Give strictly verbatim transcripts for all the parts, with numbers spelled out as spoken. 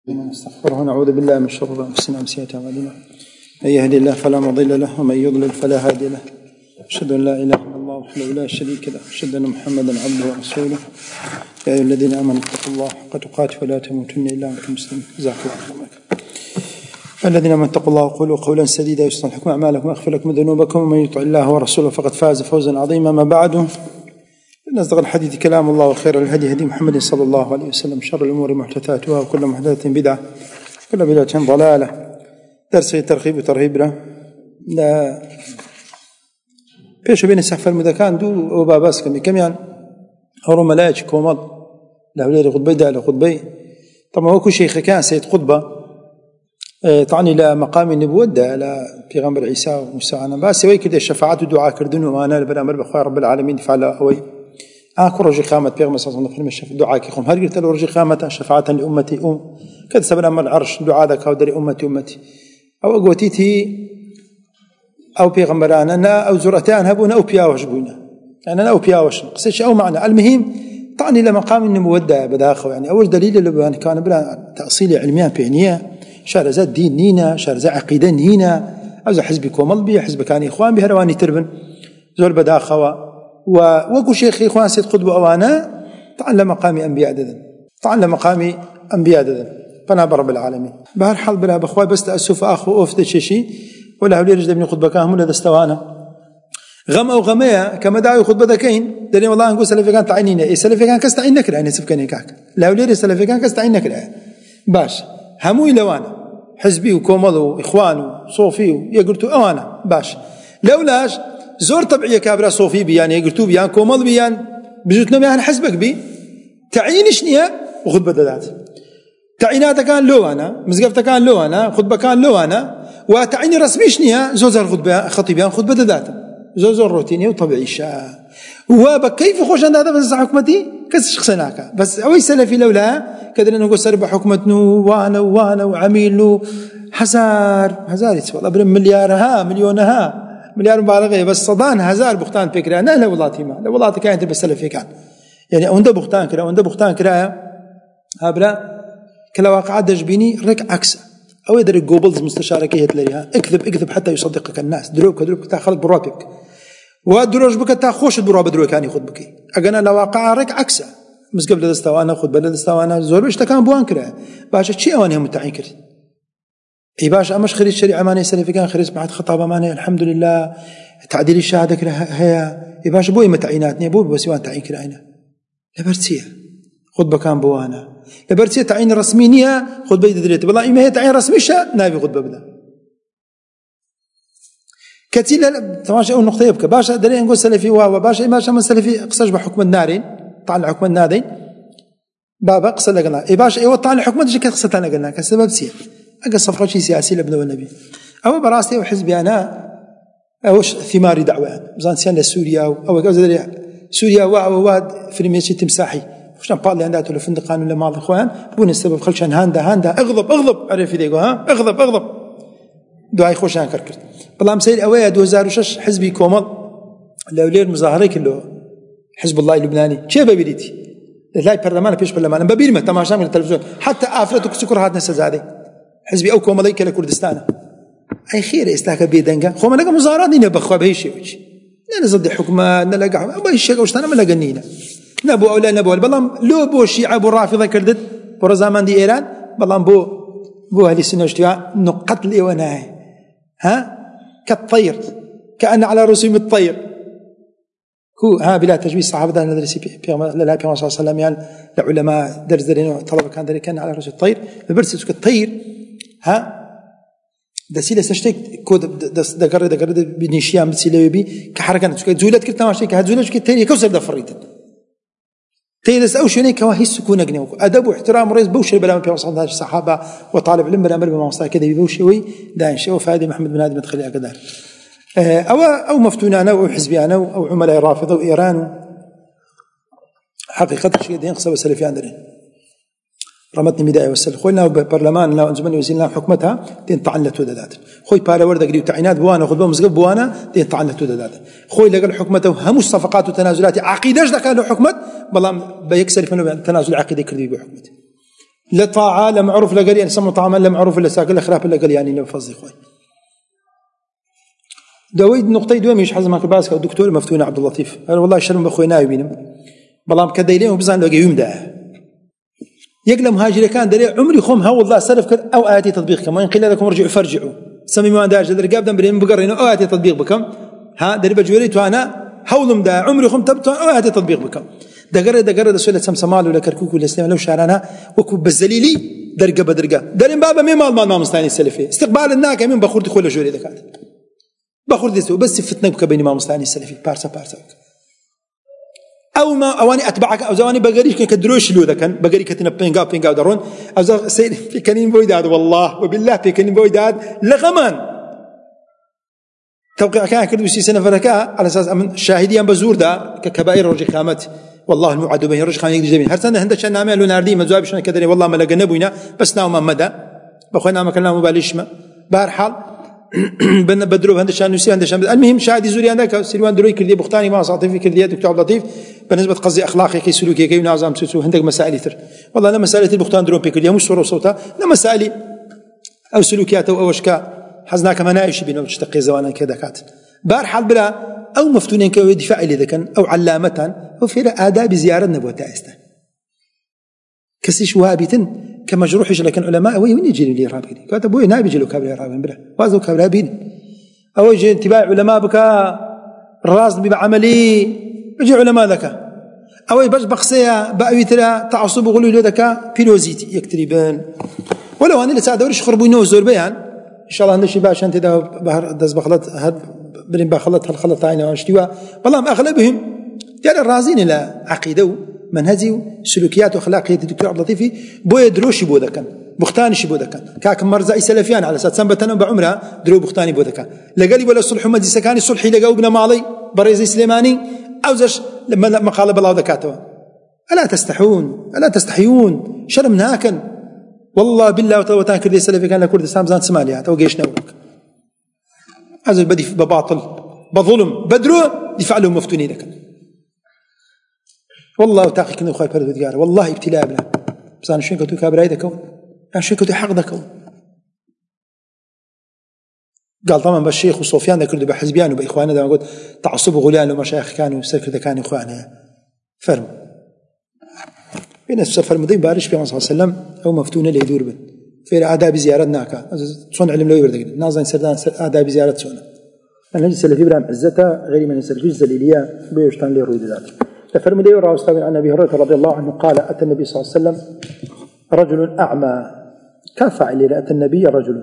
نستغفره ونعوذ بالله من شرور انفسنا ومن سيئات اعمالنا من يهدي الله فلا مضل له ومن يضلل فلا هادي له اشهد ان لا اله الا الله وحده لا شريك له اشهد ان محمدا عبده ورسوله يا ايها الذين امنوا اتقوا الله حق تقاته ولا تموتن الا وانتم مسلمون جزاكم الله خيرا. الذين امنوا اتقوا الله وقولوا قولا سديدا يصلح لكم اعمالكم ويغفر لكم ذنوبكم ومن يطع الله ورسوله فقد فاز فوزا عظيما. ما بعد، إن أصدق الحديث كلام الله وخير الهدي هدي محمد صلى الله عليه وسلم شر الأمور محدثاتها وكل محدثة بدعة وكل بدعة ضلالة. درس ترغيب وترهيب له لا بيش بين السحفة المذكان دو وباباس كم كم يعني هرو ملاك كومل له لير قطبي دا له قطبي. طبعا هو كل شيخ كان سيد قطبة تعني لا مقام النبوة دا لا بيغمبر عيسى وموسى أنا بس سوي كده الشفاعات ودعاء كردون وأنا بالأمر بخير رب العالمين فعل أوي آخر رجي قامت بيغمبر صلى الله عليه وسلم الشفاعة دعاء كيخم هل قلت له رجي قامت شفاعة لأمتي أم كذا سبب أمر العرش دعاء ذاك ودري أمتي أمتي أو أقوتيتي أو بيغمبرانا أنا أو زرتان هبونا أو بياوش بونا يعني أنا أو بياوش قصيش أو معنى المهم طعني لمقام النبوة دا بداخل يعني أول دليل اللي كان بلا تأصيل علميا بينية شار زاد دين نينا شار زاد عقيدة نينا أو حزب كومل بي حزب كان إخوان بهرواني تربن زول بداخوا ووقو شيخ إخوان سيد قطب أوانا طعن مقام أنبياء دذن طعن مقام أنبياء دذن فناب رب العالمين. بهالحال بلا بأخوة بس تأسف أخو أفد شيشي ولا هولي رجل ابن قطب كاهم ولا دستوانا غم أو غمية كما دعوا خطبة ذكين دليل والله نقول سلفي كان تعينينا إيه سلفي كان كستعين نكرة يعني سفكني كاك لا هولي سلفي كان كستعين نكرة باش هموي لوانا حزبي وكومل وإخوان وصوفي يقولوا أوانا باش لولاش زور طبيعية كابرا صوفي بيان يقولوا بيان كومل بيان بجوتنا بيان حزبك بي تعيين شنيا وخطبة ذات تعيينات كان لوانا مزقفة كان لوانا خطبة كان لوانا وتعيين رسمي شنيا زوزر خطبة خطيبيان خطبة ذات زوزر روتيني وطبيعي شاء وبكيف خوش عند هذا بس حكمتي كس شخصناك بس أوي سلفي لولا كذا نقول سرب حكمتنا وانا وانا وعميل هزار هزار يتسوى الله مليار ها مليون ها مليار مبالغة بس صدان هزار بختان فكرة أنا لا والله ما لا والله كانت بس سلفي كان يعني عنده بختان كرا عنده بختان كرا هبلا كلا واقع دجبيني رك عكسه أو يدري جوبلز مستشاركية تلاقيها اكذب اكذب حتى يصدقك الناس دروك دروك تاخذ برابك ودروج بك تاخوش براب دروك كان ياخذ بك أجنا لو واقع رك عكسه مش قبل دستوانا خذ بلد دستوانا زور وش تكان بوان كره باش شيء أوانه متعين كره أي باش أمش خريج شريعة ماني سلفي كان خريج بعد خطابة ماني الحمد لله تعديل الشهادة كره هي أي باش بوي متعيناتني بوي بس وان تعين كره هنا لبرتيه خذ بكان بوانا لبرتيه تعين رسمينية خذ بيد دريت والله إما هي تعين رسميشة نبي خذ ببدا كتير تماشى أول نقطة يبكى باش دليل نقول سلفي وهو باش ما شاء من سلفي قصش بحكم النارين طعن حكم النارين بابا قصة لقنا إيه باش إيه طعن حكم النارين كقصة أنا قلنا كسبب سير أقص صفقة شيء سياسي لابن النبي أو براسي أو حزبي أنا أوش ثماري دعوة زان سيان لسوريا أو كذا سوريا وواد في الميشي تمساحي وش نقال لي عندها الفندقان ولا مال الإخوان بون السبب خلشان هاندا هاندا اغضب اغضب عرف يديكو ها اغضب اغضب دعاء خوشان كركر والله مسير أويا دو هزار وشش حزبي كومل الأولياء المظاهرة كله حزب الله اللبناني شيء ببيريتي لا برلمان بيش برلمان ببير ما تماشى من التلفزيون حتى آفرتك سكر هاد ناس هذه حزبي أو كومل كلا كردستان أي خير استاك بيدنجا خو ما لقى مظاهرات نينا بخوا بهيش وجه لا نزد حكمة نلقى ما هيش وش أنا ما لقينينا نبو أولا نبو بلام لو بو الشيعة بو رافضة كردت بو زمان دي إيران بلام بو بو أهل السنة واجتماع نقتل إيواناي ها كالطير كأن على رسوم الطير كو ها بلا تجويز صحابة ده ندرس في لا لا في صلى الله عليه وسلم يعني العلماء درس درين طلبة كان دري كان على رسوم الطير ببرس كالطير ها دسيلة سشتك كود دس دقر دقر بنيشيام بسيلة بي كحركة تسكت زولت كرت ما شيء كهزولت كرت تاني كوسر دفريت تيدس أو شيء كواه السكون أجنبي أدب واحترام رئيس بوشي بلا ما بيوصل هذا الصحابة وطالب العلم بلا ما بيوصل كذا بيبوشي ده شيء وفادي محمد بن هادي مدخلي أقدار أو أو مفتونانا أو حزبيانا أو عملاء رافضة وإيران حقيقة شيء دين قصة وسلفي عندنا رمتني مداية والسلف خوينا وبرلمان لا أنزمني وزيلنا حكمتها دين تعلت ودادات خوي بالا ورد قريب تعينات بوانا خذ بهم مسقب بوانا دين تعلت ودادات خوي لقى حكمته همش صفقات وتنازلات عقيدة إيش ذا كان له حكمت بلام بيكسر فينه تنازل عقيدة كردي بحكمته لا طاعة لا معروف لا قال يعني سمع طعاما لا معروف لا ساكل لا خراف لا قال يعني لا فضي خوي دويد نقطة دوم مش حزم هاك باسك الدكتور مفتون عبد اللطيف قال والله شرم بخوي نايبينم بلام كدايلين وبزان لقى يوم ده يقلم مهاجر كان دري عمري خوم ها والله سلف كر او آتي تطبيق كم وين قيل لكم ارجعوا فرجعوا سمي ما داج درقاب دم برين بقرين او آتي تطبيق بكم ها دري بجوريت وانا حولم ده عمري خوم تبت او آتي تطبيق بكم دقر دقر سوله سمسمال ولا كركوك ولا سليم لو شارنا وكب بالزليلي درقه بدرقه درين بابا مي مال ما مستاني السلفي استقبال الناك من بخور دخول جوري دكات بخور ديسو بس فتنك بين ما مستاني السلفي بارسا بارسا او ما اواني اتبعك او زواني بقريش كدروش لو ذكن بقري كتنا بينغا بينغا درون او سيد في كنين بويداد والله وبالله في كنين بويداد لغمان توقع كان كردو سي سنه فركا على اساس امن شاهديا بزور دا ككبائر رجي خامت والله الموعد بين رجي خان يجي جميل هرسنا هندش نعمل ناردي مزواب شنو كدري والله ما لقى نبوينا بس ناو مدى بخونا ما كلام مباليش ما بهرحال بن بدرو هندش نسي هندش المهم شاهدي زوري عندك سلوان دروي كردي بختاني ما صاطفي كردي دكتور عبد اللطيف بالنسبه قصدي اخلاقي كي سلوكي كي نظام سوسو عندك مسائل تر والله انا مسائل البختان درو بكردي مش صوره وصوتها لا مسائل او سلوكيات او اشكال حزناك منايش بينه وتشتقي زوانا كذا كات بارحال بلا او مفتونين كو دفاع الى ذكن او علامه وفي آداب زياره نبوه تاسته كسيش وابتن كمجروحش لكن علماء وين يجي لي رابين كتبوا نائب يجي له كابري رابين بلا وازو كابري بين او يجي انتباع علماء بك الراس بعملي يجي علماء ذاك او بس بخسيه باويترا تعصب غلو ذاك بيلوزيتي يكتريبان ولو انا لسا دورش خربوا نوزور بيان ان شاء الله عندنا شي باش انت ده دز بخلط هاد بلين بخلط هالخلط عينه واشتوا والله اغلبهم ديال الرازين الى عقيده منهجي سلوكيات واخلاقيه الدكتور عبد اللطيف بو يدروش بو ذاك بختاني شي بو ذاك كاك مرزعي سلفيان على اساس سنبتنا بعمره درو بختاني بو ذاك لقالي ولا صلح مدي سكاني صلحي لقاو ابن مالي بريزي سليماني اوزش لما ما قال بالله ذكاته الا تستحون الا تستحيون شرم ناكن والله بالله وتوتان كردي سلفي كان كردستان زان سماليات او جيش نوك هذا بدي بباطل بظلم بدرو دفع لهم مفتونين لك والله تاقي كنا خايف فرد ديار والله ابتلاء بلا بس انا شنو كنت كابراي دكون انا شنو كنت حق دكون قال طبعا بالشيخ وصوفيان ذكروا بحزبيان وباخواننا دائما قلت تعصب غليان ومشايخ كانوا سكر كانوا اخواننا فرم بين السفر المضي بارش في صلى الله عليه وسلم او مفتون اللي يدور بن في آداب زيارتنا صنع علم لو يردق نازل سردان آداب زيارة سونا النبي سلفي ابراهيم عزته غير من السلفي الزليليه بيشتان لي رويد ذات ففرم لي وراء استاذ عن ابي هريره رضي الله عنه قال اتى النبي صلى الله عليه وسلم رجل اعمى كان فاعل اتى النبي رجل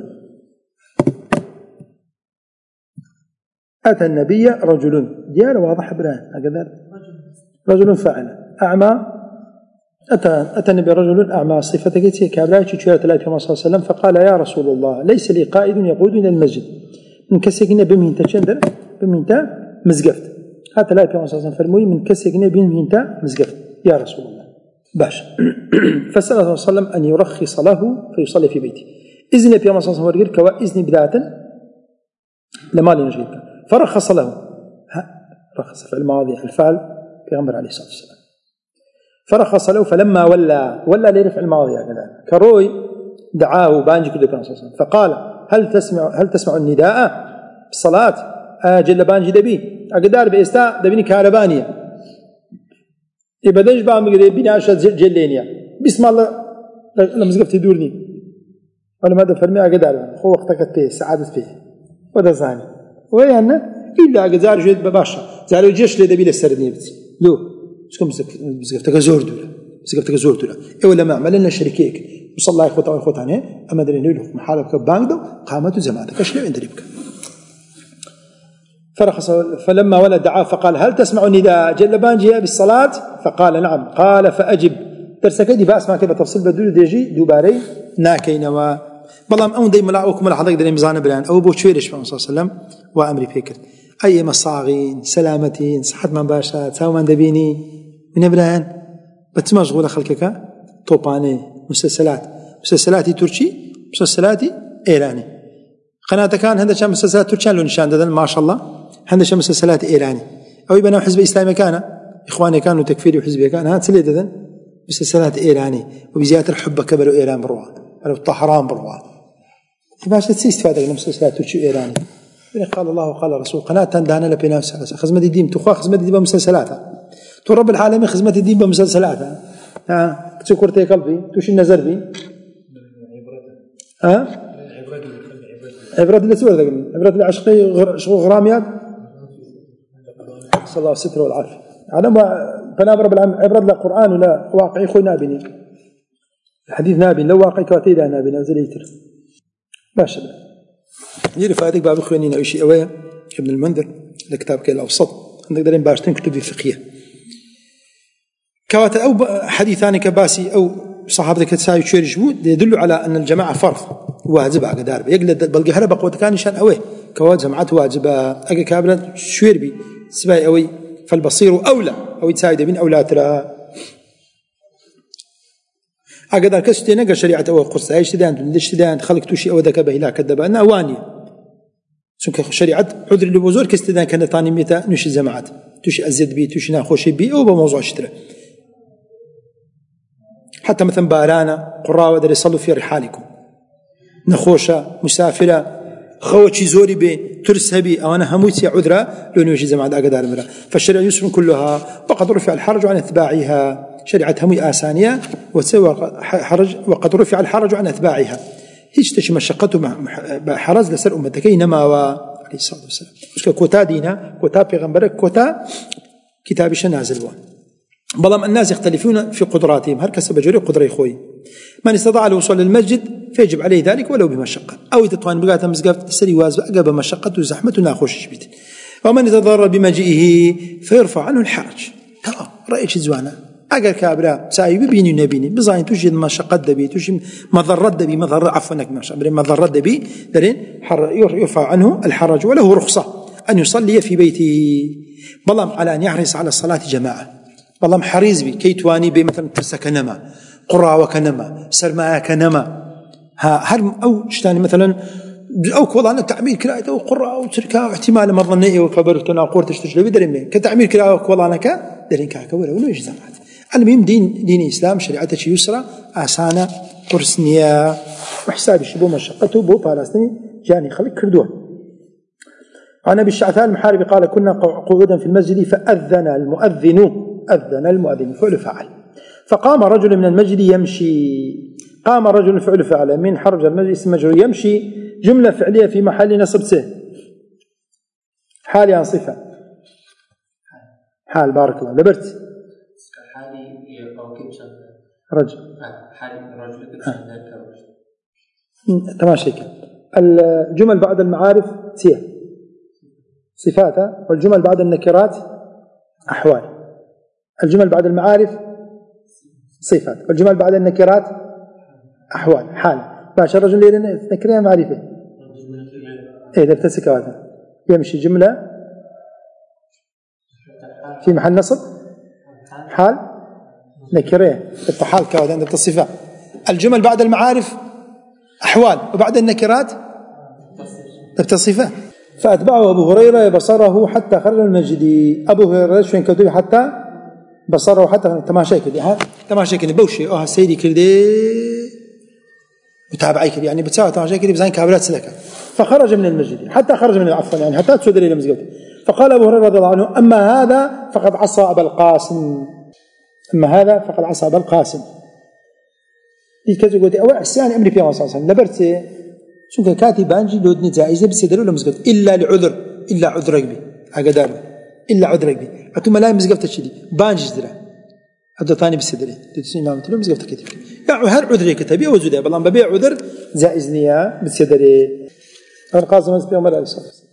اتى النبي رجل ديار واضح ابراهيم هكذا رجل فاعل اعمى أتى أتى النبي رجل أعمى صفتك كابلاي تشيرت الله صلى الله عليه وسلم فقال يا رسول الله ليس لي قائد يقود إلى المسجد من كسيقنا بمهنتا تشندر بمهنتا مزقفت هذا لا صلى الله عليه وسلم فرموي من كسيقنا بمهنتا مزقفت يا رسول الله باش فسأل الله صلى الله عليه وسلم أن يرخص له فيصلي في بيته إذن النبي صلى الله عليه وسلم كوا إذن بداية لما لنجيك فرخص له رخص في الماضي الفعل في غمر عليه الصلاة والسلام فرخص له فلما ولى ولى ليرفع الماضي هكذا كروي دعاه بانجي كده كان صلى الله عليه وسلم فقال هل تسمع هل تسمع النداء بالصلاة أجل بانجي دبي أقدار بإستاء دبيني كهربانية يبدأش بقى مقدر بيني أشد جلينيا بسم الله لما زقفت يدورني ولا ماذا فرمي أقدار هو وقتك فيه سعادة فيه وده زاني ويانا إلا أقدار جد بباشا زارو جيش لدبي للسردني بتي لو شكون زقفتك زور دولا زقفتك زور دولا إيه ولا ما عملنا شركيك وصلى الله إخوة وإخوة عنه أما درين له محاربك بانقدو قامته زمانك أشلو عند ريبك فرخص فلما ولد دعاه فقال هل تسمع النداء جل بانجي بالصلاة فقال نعم قال فأجب درسك دي بأس ما كيف تفصيل بدول ديجي دوباري ناكينوا بلام أون دي ملاعوكم الحضاق دي مزان بلان أو بو تشويرش صلى الله عليه وسلم وأمري فيكر أي مصاغين سلامتين صحة من باشا تساو من دبيني من بلان بتمشغول خلقك طوباني مسلسلات مسلسلاتي تركي مسلسلاتي إيراني قناة كان هذا كان مسلسلات تركيا لو نشان ددن ما شاء الله هذا كان مسلسلات إيراني أو يبنى حزب إسلامي كان إخواني كانوا تكفيري وحزبي كان هذا سلي ددن مسلسلات إيراني وبزيادة الحب كبروا إيران بروا أو طهران بروا باش تستفاد من مسلسلات تشو إيراني قال الله وقال الرسول قناة دانا لبينا مسلسلات خدمة الدين تخوا خدمة الدين بمسلسلاتها تو رب العالمين خدمة الدين بمسلسلاتها ها تذكرتي قلبي توش النظر بي ها عبرة اللي سوى ذاك عبرة العشقي غراميات صلى الله الستر والعافية على ما فنابر بالعم عبرة لا قرآن ولا واقعي خوي نابني الحديث نابن لو واقعي كاتيدا نابن نزل يتر باشا يجري فاتك باب خوينين أو شيء أويا ابن المنذر الكتاب كي الأوسط عندك دارين باشتين كتب فقهية كواتا أو حديثان كباسي أو صحابة كتساوي تشيرج يدل على أن الجماعة فرض واجب على قدار يقلد بلقي هلا بقوة كان نشان أويه كواتا جماعة واجب أجا كابلا شوير بي سباي أوي فالبصير أولى أو يتساعد من أولى ترى أقدر كستين أجا شريعة أو قصة أيش تدان ليش تدان خلق توشي أو ذاك بهلا كذب أنا أواني سنك شريعة عذر لبوزور كستدان كان ثاني متى نشي جماعات توشي أزيد بي توشي ناخوش بي أو بموضوع شترة حتى مثلا بارانا قراء ودري صلوا في رحالكم نخوشة مسافرة خوتشي زوري بي ترسها بي أو أنا هموتي عذرة لو نوجي زمعات أقدار مرة فالشريعة يسر كلها وقد رفع الحرج عن أتباعها شريعة همي آسانية وتسوى حرج وقد رفع الحرج عن أتباعها هيش تشي مشقته حرج لسر أمتك إنما عليه الصلاة والسلام مش كوتا دينا كوتا بيغمبرك كوتا كتابش نازل وان بلام الناس يختلفون في قدراتهم هل كسب جري قدرة خوي من استطاع الوصول للمسجد فيجب عليه ذلك ولو بمشقة أو إذا طوان بقات مزقف سري واز أقب مشقة وزحمة ناخوش بيت ومن يتضرر بمجيئه فيرفع عنه الحرج تمام رأيك زوانا أقل كابرا سايب بيني نبيني بزاين توجد مشقة دبي توجد مضرة دبي مضرة عفونك مضرة دبي درين يرفع عنه الحرج وله رخصة أن يصلي في بيته بلام على أن يحرص على الصلاة جماعة والله حريص بي كي تواني بي مثلا ترسك نما قراء وكنما سرماء كنما ها هل أو شتاني مثلا أو كوضع أن تعمير كراءة أو قراء أو تركا احتمال مرضنية وكبر وتناقور تشتشلو بدرين بي كتعمير كراءة وكوضع أنك درين كاكا ولا ولو يجزمات المهم دين دين الإسلام شريعته يسرى آسانة قرسنية وحساب الشبو مشقته بو فالستني جاني خلق كردوه عن أبي الشعثان المحاربي قال كنا قعودا في المسجد فأذن المؤذن أذن المؤذن فعل فعل فقام رجل من المسجد يمشي قام رجل فعل فعل من حرج المسجد اسم مجرور يمشي جملة فعلية في محل نصب سه حال عن صفة حال بارك الله لبرت حالي رجل حالي رجل تماشي الجمل بعد المعارف سيه صفاتها والجمل بعد النكرات أحوال الجمل بعد المعارف صفات والجمل بعد النكرات أحوال حال باش الرجل اللي نكرها معرفة إيه ده بتسك هذا يمشي جملة في محل نصب حال نكرة التحال كذا عند الصفات الجمل بعد المعارف أحوال وبعد النكرات الصفات فأتبعه أبو هريرة بصره حتى خرج المسجد أبو هريرة شوين كتب حتى بصره حتى تماشي كده ها تماشي كده بوشي أوه سيدي كده متابعي كده يعني بتساوي تماشي كده بزين كابلات سلكة فخرج من المسجد حتى خرج من العفو يعني حتى تسود إلى المسجد فقال أبو هريرة رضي الله عنه أما هذا فقد عصى أبا القاسم أما هذا فقد عصى أبا القاسم دي كذا قلت أول أحسان أمري فيها صلى الله عليه وسلم لبرت شو كاتب بانجي لودني جائزة بسيدلو ولا مسجد إلا لعذر إلا عذر رقبي أقدر إلا عذر رقبي أتوم لا مسجد تشدي بانجي زرع هذا ثاني بسيدلي تدسين ما مثله مسجد كتير يعني هر عذر كتبي أو زودة بالله ببيع عذر جائز نيا بسيدلي القاسم مسبي عمر عليه الصلاة والسلام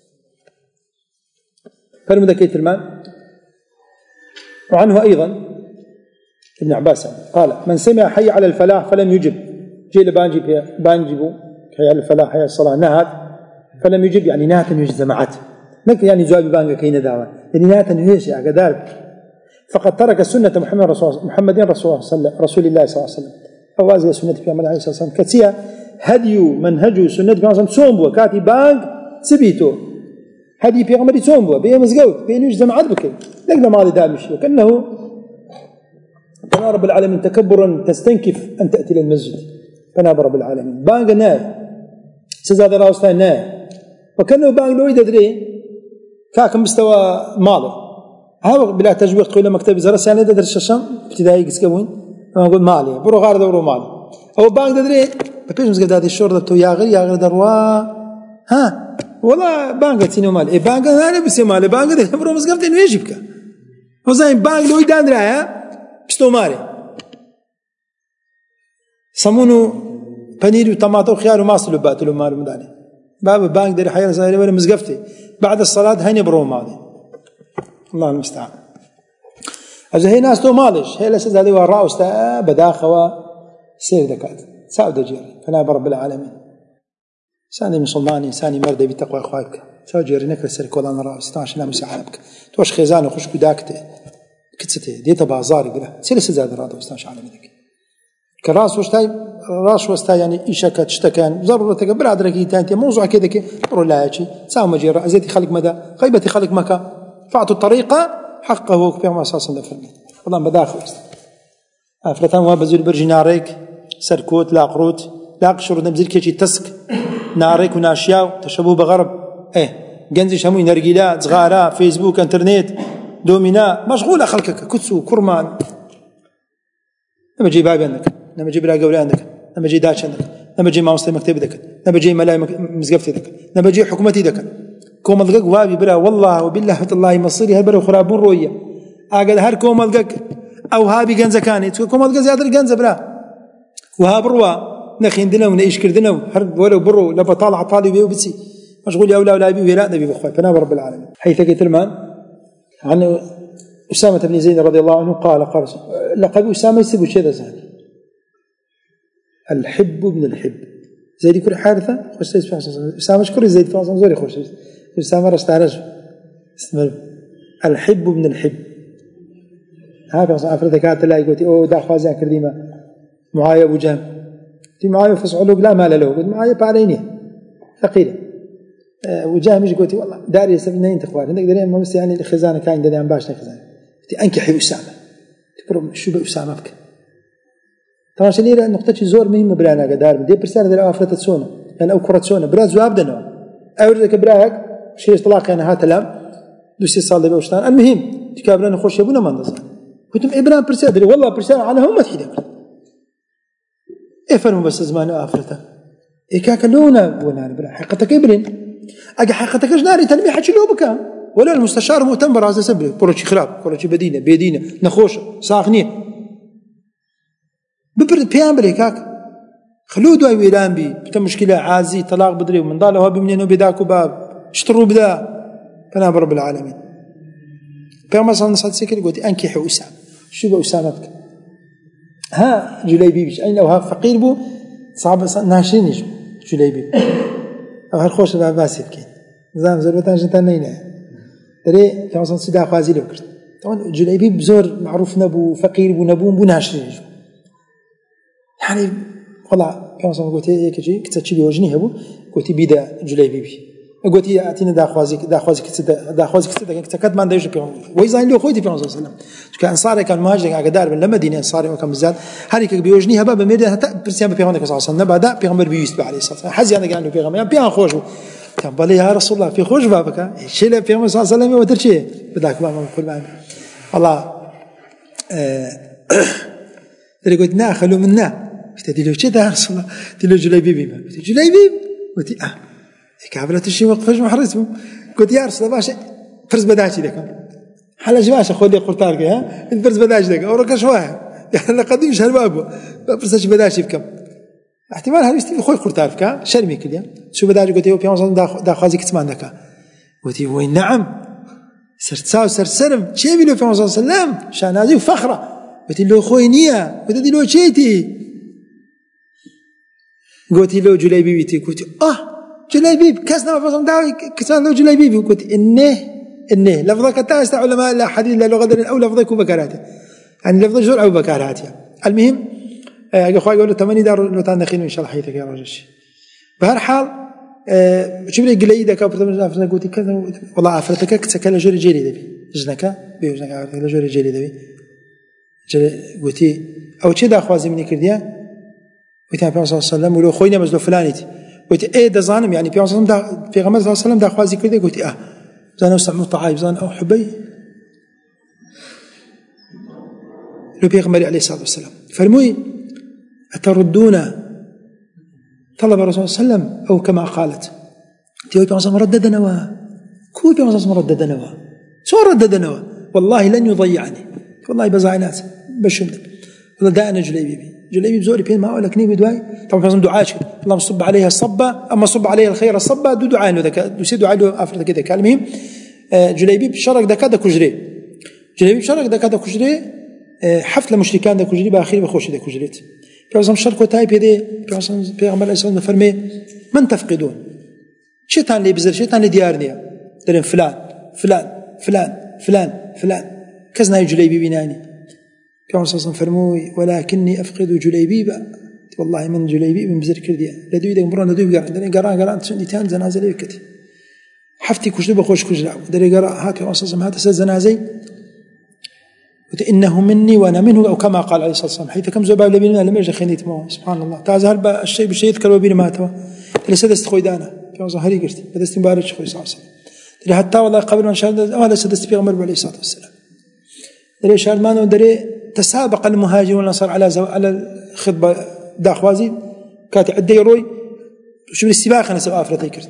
فالمذا كيت المال وعنه أيضا ابن عباس قال من سمع حي على الفلاح فلم يجب جيل بانجي بانجيبو حي على الفلاح حي على الصلاة نهت فلم يجب يعني نهت يجز جماعات نك يعني جواب بانجا كين دعوة يعني نهت يهش يا قدار فقد ترك السنة محمد رسول محمد رسول رسول الله صلى الله عليه وسلم أوازي سنة في محمد عليه الصلاة والسلام كتيا هدي منهج سنة في محمد سومبو كاتي بانج سبيتو هدي في محمد سومبو بيه مزجوت بيه يجز جماعات بكل لقنا ماضي دامش وكأنه فنا رب العالمين تكبرا تستنكف أن تأتي للمسجد فنا رب العالمين بانق ناي سزاد راوستاي ناي وكأنه بانق لو يدري كاك مستوى ماضي هذا بلا تجويق قيل مكتب زرس يعني درس الشام ابتدائي قسكوين ما أقول مالي برو غار دورو مالي أو بانق تدري بيش مسكت هذه الشورة تو يا غير يا غير دروا ها والله بانق تينو مالي إيه بانق أنا بس مالي بانق ده برو مسكت إنه يجيبك وزين بانق لو يدان رأيه بستو مالي سمونو بنير وطماطم وخيار وماصل وباتلو مالو مداني باب بانق دري حياة صايرة ولا مسقفتي بعد الصلاة هني برو مالي الله المستعان أجل هي ناس تو مالش هي لسه هذه وراء استا بداخوا سير دكات سعود جيري فلا برب العالمين ثاني مسلماني ثاني مرد بتقوى اخواتك سعود جيري نكر سرك ولا نرى ستاش لا مسعالك توش خزانه خش كداكته كتسته ديت بازار كده سلسه زاد راد ستاش على مدك كراس وشتاي راس وستا يعني ايشك تشتكان ضرورتك برادرك انت موضوع كده كده ولا شيء سام جيري ازيتي خلق مدى غيبتي خلق مكان فاعطوا الطريقه حقه وكفي ما اساسا لفرمي والله بداخل افرتان وابزول برجي ناريك سركوت لا قروت لا قشر نبزل كيشي تسك ناريك وناشياو تشبه بغرب ايه جنزي شموي نرجيلات صغارة فيسبوك انترنت دومينا مشغولة خلقك كتسو كرمان لما جي بابي عندك لما جي براقة ولا عندك لما جي داش عندك لما جي ماوستي مكتب دك لما جي ملاي مزقفتي دك لما جي حكومتي دك كوم الدقق وابي برا والله وبالله الله مصيري هالبرا وخرابون روية اقل هر كوم الدقق او هابي جنزة كانت كوم الدقق زيادة الجنزة برا وها بروا نخين دنا ونعيش كردنا حرب ولا برو لا بطالع طالب وبسي مشغول يا ولا ولا ابي ولا نبي بخوي فنا رب العالمين حيث قلت المان عن أسامة بن زيد رضي الله عنه قال قال لقب أسامة يسبوا شيء ذا الحب بن الحب زيد يكون حارثة خوش سيد أسامة شكر زيد فاصل زوري خوش أسامة رستعرج استمر الحب بن الحب هذا أصلا أفرد كات لا يقولي أو دا خوازي كرديمة معايا أبو جهم في معايا فسعلوك لا مال له قلت معايا بعليني ثقيلة أبو جهم يجي قلت والله داري سبنين تخوار عندك داري ما مستي يعني الخزانة كاين داري عم باشنا خزانة قلت أنكحي أسامة تبرم شو بأسامة بك طبعا شنيرة نقطة زور مهمة برانا قدار بدي برسالة دار أفرد تسونا يعني أو كرة تسونا برا زواب دنا أوريك براك شيء طلاق أنا هات لام دوسي صالة بوشتان المهم تكابرنا نخش يبونا ما نظر قلتم إبراهيم برسالة والله برسالة على هم تحيدك إيه فرموا بس زمان آفرته إيه كاك لونا ونار بلا حقتك إبرين أجا حقتك جناري تنمي حكي لو بكا ولا المستشار مهتم براسه سبلي كلشي خراب كلشي بدينه بيدينه نخوش ساخنيه ببرد بيان بلي كاك خلود واي ويران بي بتا مشكلة عازي طلاق بدري ومن ضاله هو بمنينه بداكو باب اشتروا بدا فنا برب العالمين بيان مثلا نصاد سيكل قلت أنكحوا أسامة شو بأسامتك ها جليبي بيش أين ها فقير بو صعب ناشين يجو جليبي أو هالخوش العباسي بكين نظام زربتان جنتان نينا دري كما صنع سيدا خوازي لو كرت طبعا جليبي بزور معروف نبو فقير بو نبو بو ناشين يجو يعني والله كما صنع قلت هيك جي كتتشي بوجني هبو قلت بيدا جليبي بي قلت يا أعطيني دا خوازي دا خوازي كتدا دا خوازي كتدا كتكد ما نديش بيهم ويزاين له خويتي في الله صلى الله عليه وسلم كان أنصاري كان مهاجر على قدار من لما دين أنصاري وكان بزاد هذيك بيوجني هبا بميدا حتى برسيان بيهم صلى الله عليه وسلم بعد بيغمر بيوسف عليه الصلاة والسلام حزي أنا قال له بيغمر بيان خوشو كان بالي يا رسول الله في خوش بابك شيء لا بيهم صلى الله عليه وسلم وترشي بدك ما نقول معنا والله اللي قلت ناخلو منا قلت له شيء ده رسول الله قلت له جليبي بما قلت جليبي قلت آه كابلة الشيء وقفش محرسه قلت يا رسول الله باشا فرز بداش لك حلا جواش خلي قرطارك ها فرز بداش لك او ركش واحد يعني قديم شهر بابو فرز بداش بكم احتمال هذا يستوي خوي قرطارك ها شرمي كل يوم شو بداش قلت له بيان دا خازي كتمان دك قلت له نعم سرت ساو سر سرم شي بيلو في صلى الله عليه وسلم شان هذه فخره قلت له خوي نيه قلت له شيتي قلت له جليبي بيتي قلت اه جليبيب كسنا فصم داوي كسان لو جليبيب وقلت إنه إنه لفظك تاست علماء لا حديث لا لغة أو لفظك وبكاراته يعني لفظ جرع أو بكاراته المهم يا أخوي يقولوا تمني دار لو تنخين إن شاء الله حياتك يا رجل بهالحال شو بدي قل لي ذاك أبدا من أفراد قلت كذا والله أفرادك كتكلم جري جري ذبي جنك بيجنك أفراد جري جري ذبي قلتي أو شيء دا خوازي مني كرديا قلتي في صلى الله عليه وسلم ولو خوينا مزلو فلانيتي قلتي إيه دا ظانم يعني في صلى الله عليه وسلم دا خوازي كرديا قلتي آه زانو سمعوا طعايب زان أو حبي لو بيغمري عليه الصلاة والسلام فرموي أتردون طلب الرسول صلى الله عليه وسلم أو كما قالت تيوي بيغمري مردد نوا كوي بيغمري مردد نوا شو ردد نوا والله لن يضيعني والله بزعي ناس بشمل والله دا أنا جليبي بي جليبي بزوري بين ما أقول لك نيبي دواي طبعا في دعاء اللهم صب عليها الصبة أما صب عليها الخير الصبة دو دعاء له ذاك دوسي دعاء له أفرد كذا كلمهم جليبي بشرك ذاك هذا كجري جليبي بشرك ذاك هذا كجري حفل المشركان ذاك كجري بآخر بخوش ذاك كجريت بيعظم شرك وتايب يدي بيعظم بيعمل إنسان فرمي من تفقدون شيطان اللي بزر شيطان اللي ديارني درين فلان فلان فلان فلان فلان كزنا جليبي بيناني كما صلى الله عليه وسلم فرموي ولكني أفقد جليبي والله من جليبي من بزر كرديا لدو يدي مرة لدو يقرأ درين قرأ قرأ تسندي تان زنازة ليكتي حفتي كجلو بخوش كجلو درين قرأ هات كما صلى الله عليه وسلم هات سد زنازي إنه مني وأنا منه أو كما قال عليه الصلاة والسلام حيث كم زباب لبيننا لم يجد خنيت معه سبحان الله تعال الشيء بالشيء يذكر وبين ما توا لسه دست خويدانا كما ظهري قرتي بدست مبارك خوي صلى الله عليه وسلم حتى والله قبل ما شاهد أهل سدست في غمر عليه الصلاة والسلام دري شهر ما ندري تسابق المهاجر والنصر على زو... على الخطبة داخوازي كانت عدي روي شو السباق أنا سباق أفريقيا كرت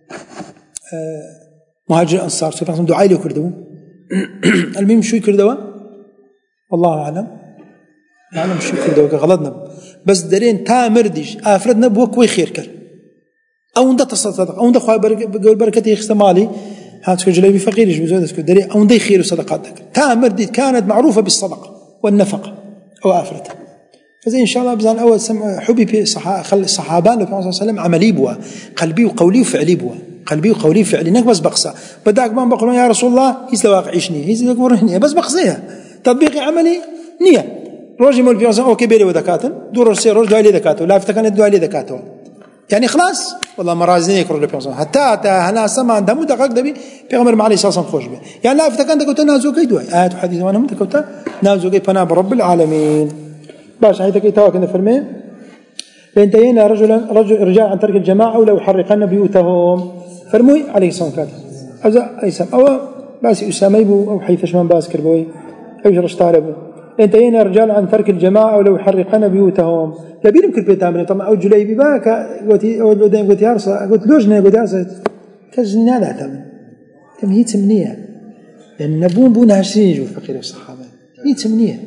آه مهاجر الأنصار سبحان الله دعاء لي كردوا المهم شو كردوا والله أعلم أعلم شو كردوا غلطنا بس درين تامردش أفردنا بوكوي خير كر أو ندت تصدق أو ندخل خوي بركتي اختمالي هاتك جلبي فقير يجوز هذا دري أو ندي خير وصدقاتك تامردي كانت معروفة بالصدقة والنفقة أو آفرته فزي إن شاء الله بزان أول سمع حبي في صحا خل الصحابان لو كان صلى الله عليه وسلم عملي بوا قلبي وقولي وفعلي بوا قلبي وقولي وفعلي نك بس بقصة بدأك ما بقول يا رسول الله هيز لواقعيشني هيز لورهني بس بقصيها تطبيقي عملي نية روجي مول في مثلا أوكي بيلي ودكاتن دور السير روج دوالي دكاتو لا افتكرت دوالي دكاتو يعني خلاص والله مرازني يكرر في مثلا حتى حتى هنا سما دمو دقق دبي بيغمر معلي صاصا خوش به يعني لا افتكرت كنت نازو كي دوي آيات وحديث وانا مت كنت نازو كي فنا برب العالمين باش هيك كي توا كنا فرمي لانتهينا رجلا رجل رجال عن ترك الجماعه ولو حرقنا بيوتهم فرموي عليه الصلاه والسلام ايسم او باس اسامه يبو او حيث من باس كربوي او جرش طالبوا انتهينا رجال عن ترك الجماعه ولو حرقنا بيوتهم لا بيرم كل بيت عمري طبعا او جليبي باك قلت قلت قلت يا رسول قلت لوجنا قلت يا رسول كجني هذا تمام كم هي تمنيه لان نبون بون عشرين جو فقير الصحابه هي تمنيه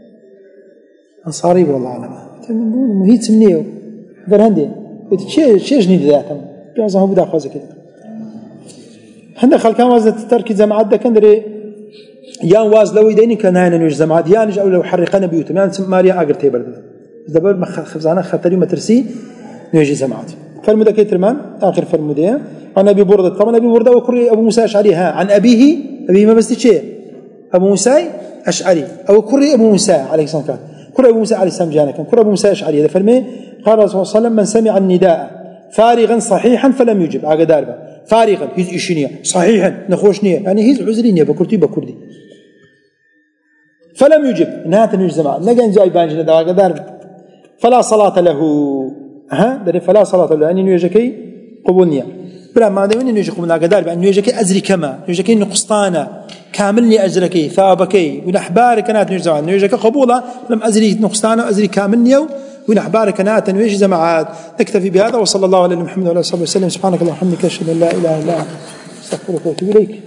انصاري والله اعلم تمنون هي تمنيه برهندي قلت شي شي جني ذاتهم بيعزهم هو بدا خوازه كده حنا خلكان وازه ترك جماعات ده كندري يان واز لو يديني كان هنا نوج جماعات يان او لو حرقنا بيوتهم يعني ماريا اقر تيبرد دبر ما خفزانه خطري مترسي نوجي جماعات فرمده كيترمان اخر فرمده عن ابي برده طبعا ابي برده وكري ابو موسى الاشعري ها عن ابيه ابي ما بس شيء ابو موسى اشعري او كري ابو موسى عليه الصلاه والسلام كري ابو موسى عليه السلام جانا كان كري ابو موسى اشعري هذا فرمي قال الرسول صلى الله عليه وسلم من سمع النداء فارغا صحيحا فلم يجب اجا داربه فارغا هيز اشنيه صحيحا نخوشنيه يعني هيز عذرينيه بكرتي بكردي فلم يجب نهات نوج جماعه نجن جاي بانجنا دواجا داربه فلا صلاة له ها دري فلا صلاة له يعني نيجكي قبولنيا بلا ما دام نيجي قبولنا قدار بان نيجكي أزري كما نيجكي نقصتانا كاملني أجركي ثوابكي ونحبارك نات نيجي زمان نيجكي قبولا لم أزري نقصتانا أزري كاملني ونحبارك نات نيجي جماعات نكتفي بهذا وصلى الله على محمد وعلى اله وصحبه وسلم سبحانك اللهم وبحمدك اشهد ان لا اله الا انت استغفرك واتوب اليك.